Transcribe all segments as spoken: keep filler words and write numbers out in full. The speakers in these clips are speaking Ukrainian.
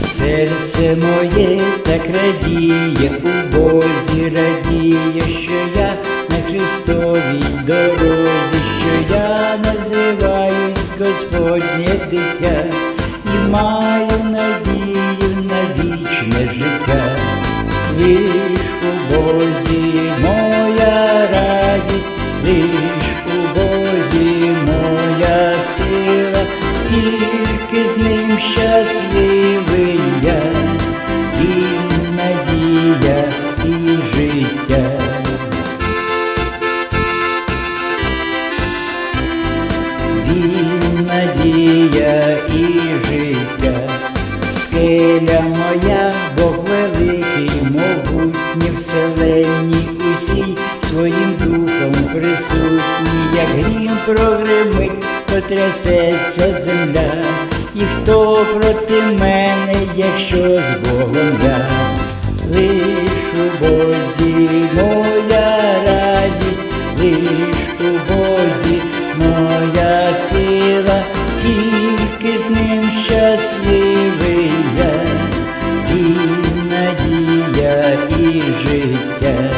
Серце моє так радіє, у Бозі радіє, що я на Христовій дорозі, що я називаюсь Господнє дитя і маю надію на вічне життя. Лиш у Бозі моя радість, лиш у Бозі моя сила, тільки з ним щасливий я, і надія, і життя. Він надія і життя, скеля моя, Бог великий, могутній, вселенній усій, своїм духом присутній, як грім прогримить, потрясеться земля. І хто проти мене, якщо з Богом я? Лиш у Бозі моя радість, лиш у Бозі моя сила, тільки з ним щасливий я, і надія, і життя.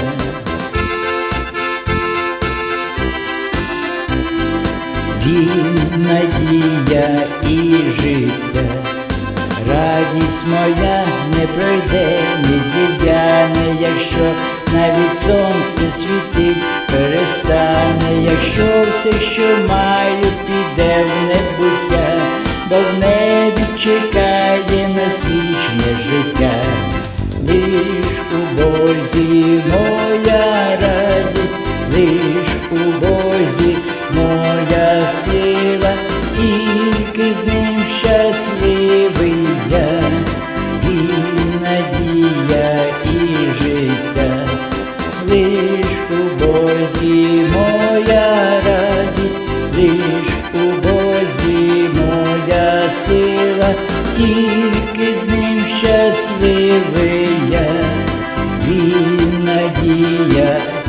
Він надія і життя, радість моя не пройде, не зів'яне, якщо навіть сонце світить, перестане, якщо все, що маю, піде в небуття, бо в небі чекає нас вічне життя. Лиш у Бозі моя радість, лиш у Бозі моя сила, тільки з ним щасливий я, і надія, і життя. Лиш у Бозі моя радість, лиш у Бозі моя сила, тільки з ним щасливий я, і надія,